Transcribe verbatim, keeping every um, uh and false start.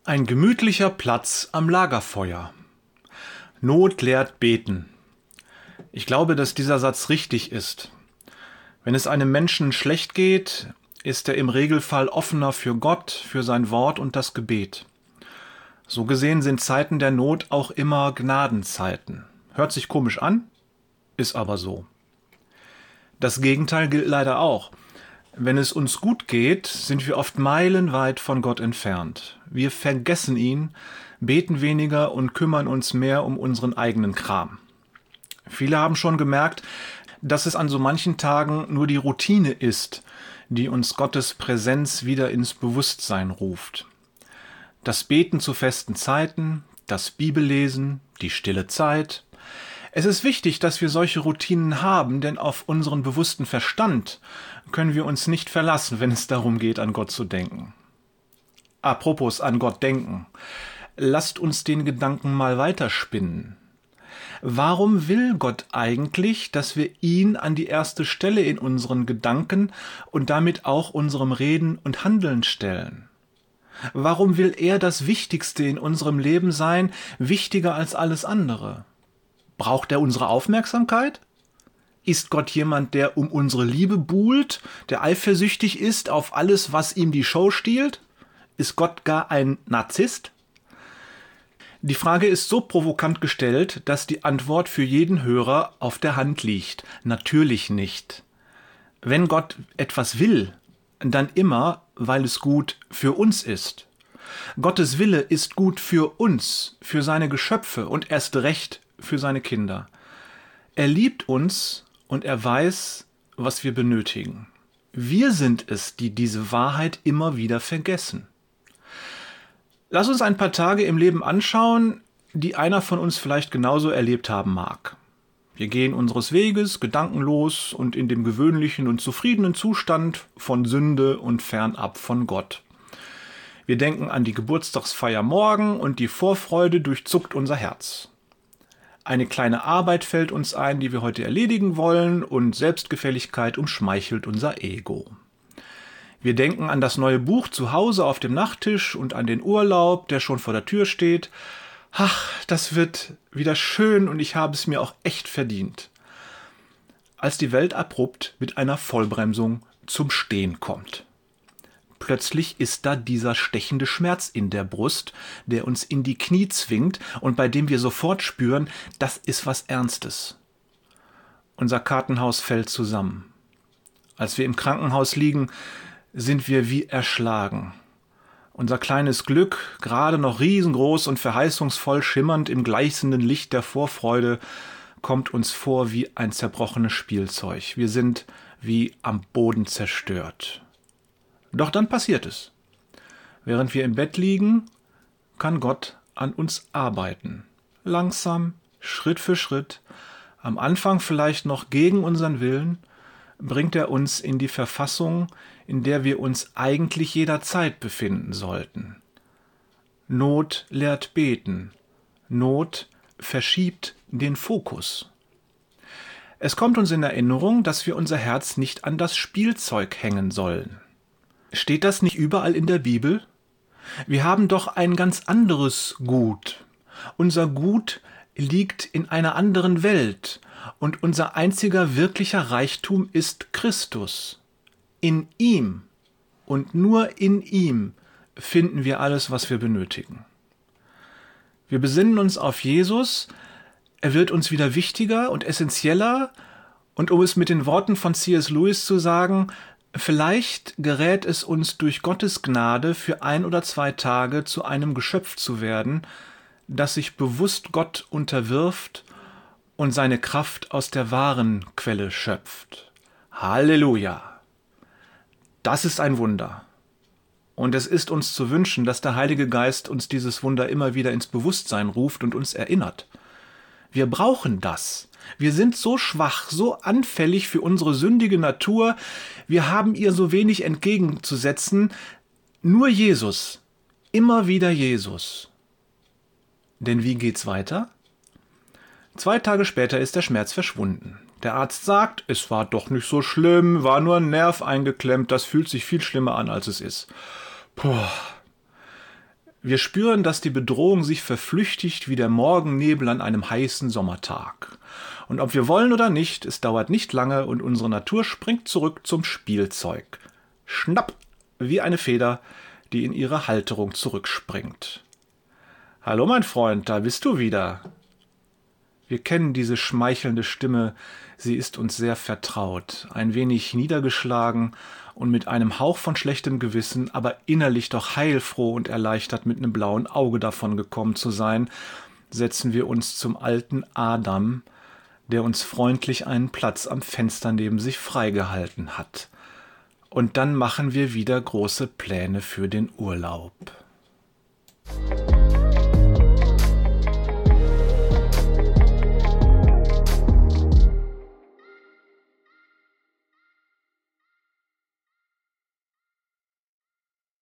Ein gemütlicher Platz am Lagerfeuer. Not lehrt beten. Ich glaube, dass dieser Satz richtig ist. Wenn es einem Menschen schlecht geht, ist er im Regelfall offener für Gott, für sein Wort und das Gebet. So gesehen sind Zeiten der Not auch immer Gnadenzeiten. Hört sich komisch an, ist aber so. Das Gegenteil gilt leider auch. Wenn es uns gut geht, sind wir oft meilenweit von Gott entfernt. Wir vergessen ihn, beten weniger und kümmern uns mehr um unseren eigenen Kram. Viele haben schon gemerkt, dass es an so manchen Tagen nur die Routine ist, die uns Gottes Präsenz wieder ins Bewusstsein ruft. Das Beten zu festen Zeiten, das Bibellesen, die stille Zeit. Es ist wichtig, dass wir solche Routinen haben, denn auf unseren bewussten Verstand können wir uns nicht verlassen, wenn es darum geht, an Gott zu denken. Apropos an Gott denken. Lasst uns den Gedanken mal weiterspinnen. Warum will Gott eigentlich, dass wir ihn an die erste Stelle in unseren Gedanken und damit auch unserem Reden und Handeln stellen? Warum will er das Wichtigste in unserem Leben sein, wichtiger als alles andere? Braucht er unsere Aufmerksamkeit? Ist Gott jemand, der um unsere Liebe buhlt, der eifersüchtig ist auf alles, was ihm die Show stiehlt? Ist Gott gar ein Narzisst? Die Frage ist so provokant gestellt, dass die Antwort für jeden Hörer auf der Hand liegt. Natürlich nicht. Wenn Gott etwas will, dann immer, weil es gut für uns ist. Gottes Wille ist gut für uns, für seine Geschöpfe und erst recht für seine Kinder. Er liebt uns und er weiß, was wir benötigen. Wir sind es, die diese Wahrheit immer wieder vergessen. Lass uns ein paar Tage im Leben anschauen, die einer von uns vielleicht genauso erlebt haben mag. Wir gehen unseres Weges, gedankenlos und in dem gewöhnlichen und zufriedenen Zustand von Sünde und fernab von Gott. Wir denken an die Geburtstagsfeier morgen und die Vorfreude durchzuckt unser Herz. Eine kleine Arbeit fällt uns ein, die wir heute erledigen wollen, und Selbstgefälligkeit umschmeichelt unser Ego. Wir denken an das neue Buch zu Hause auf dem Nachttisch und an den Urlaub, der schon vor der Tür steht. Ach, das wird wieder schön und ich habe es mir auch echt verdient. Als die Welt abrupt mit einer Vollbremsung zum Stehen kommt. Plötzlich ist da dieser stechende Schmerz in der Brust, der uns in die Knie zwingt und bei dem wir sofort spüren, das ist was Ernstes. Unser Kartenhaus fällt zusammen. Als wir im Krankenhaus liegen, sind wir wie erschlagen. Unser kleines Glück, gerade noch riesengroß und verheißungsvoll schimmernd im gleißenden Licht der Vorfreude, kommt uns vor wie ein zerbrochenes Spielzeug. Wir sind wie am Boden zerstört. Doch dann passiert es. Während wir im Bett liegen, kann Gott an uns arbeiten. Langsam, Schritt für Schritt, am Anfang vielleicht noch gegen unseren Willen, bringt er uns in die Verfassung, in der wir uns eigentlich jederzeit befinden sollten. Not lehrt beten. Not verschiebt den Fokus. Es kommt uns in Erinnerung, dass wir unser Herz nicht an das Spielzeug hängen sollen. Steht das nicht überall in der Bibel? Wir haben doch ein ganz anderes Gut. Unser Gut liegt in einer anderen Welt und unser einziger wirklicher Reichtum ist Christus. In ihm und nur in ihm finden wir alles, was wir benötigen. Wir besinnen uns auf Jesus, er wird uns wieder wichtiger und essentieller, und um es mit den Worten von C S Lewis zu sagen, vielleicht gerät es uns durch Gottes Gnade für ein oder zwei Tage zu einem Geschöpf zu werden, das sich bewusst Gott unterwirft und seine Kraft aus der wahren Quelle schöpft. Halleluja! Das ist ein Wunder. Und es ist uns zu wünschen, dass der Heilige Geist uns dieses Wunder immer wieder ins Bewusstsein ruft und uns erinnert. Wir brauchen das. Wir sind so schwach, so anfällig für unsere sündige Natur. Wir haben ihr so wenig entgegenzusetzen. Nur Jesus. Immer wieder Jesus. Denn wie geht's weiter? Zwei Tage später ist der Schmerz verschwunden. Der Arzt sagt, es war doch nicht so schlimm, war nur ein Nerv eingeklemmt, das fühlt sich viel schlimmer an, als es ist. Puh. Wir spüren, dass die Bedrohung sich verflüchtigt wie der Morgennebel an einem heißen Sommertag. Und ob wir wollen oder nicht, es dauert nicht lange und unsere Natur springt zurück zum Spielzeug. Schnapp, wie eine Feder, die in ihre Halterung zurückspringt. Hallo mein Freund, da bist du wieder. Wir kennen diese schmeichelnde Stimme, sie ist uns sehr vertraut, ein wenig niedergeschlagen und mit einem Hauch von schlechtem Gewissen, aber innerlich doch heilfroh und erleichtert mit einem blauen Auge davon gekommen zu sein, setzen wir uns zum alten Adam, der uns freundlich einen Platz am Fenster neben sich freigehalten hat. Und dann machen wir wieder große Pläne für den Urlaub.